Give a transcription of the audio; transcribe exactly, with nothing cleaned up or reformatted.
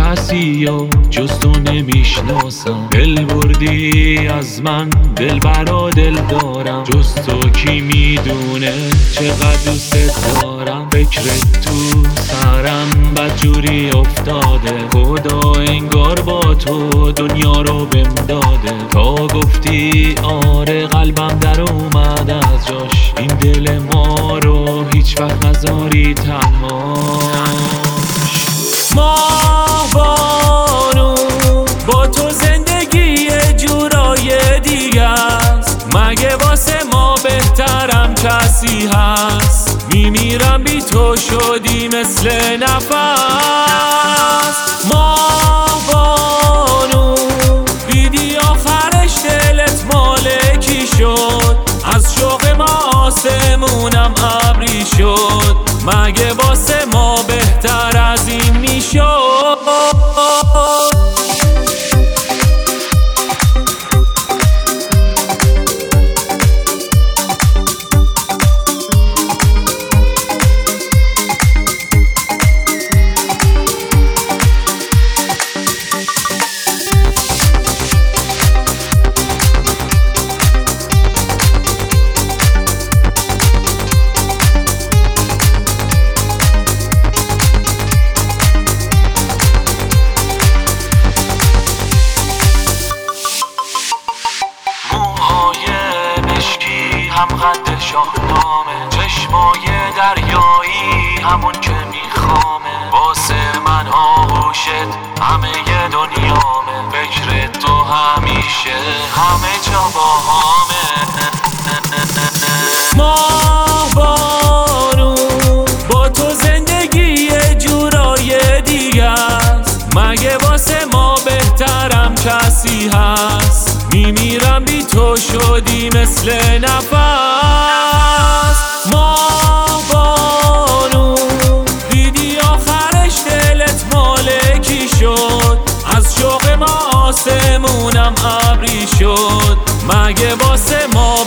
کسی و جز تو نمیشناسم. دل بردی از من، دل برا دل دارم، جز تو کی میدونه چقدر دوست دارم. فکر تو سرم بدجوری افتاده، خدا انگار با تو دنیا رو بهم داده. تا گفتی آره قلبم در اومد از جاش، این دل ما رو هیچ وقت نذاری تنهاش. ماه بانو با تو زندگی یه جورای دیگه است، مگه واسه ما بهترم کسی هست؟ میمیرم بی تو شدی مثل نفس. ماه بانو دیدی آخرش دلت مالکی شد، از شوق ما آسمونم ابری شد، مگه واسه ما بهتر از این میشد؟ هم قد شاهنامه، چشمای دریایی همون که میخوامه. واسه من آغوشت همه ی دنیامه، فکر تو همیشه همه جا باهامه. ماه بانو با تو زندگی یه جورای دیگه است، مگه واسه ما بهترم کسی هست؟ میمیرم بی تو شدی مثل نفس. ماه بانو دیدی آخرش دلت مالکی شد، از شوق ما آسمونم ابری شد، مگه واسه ما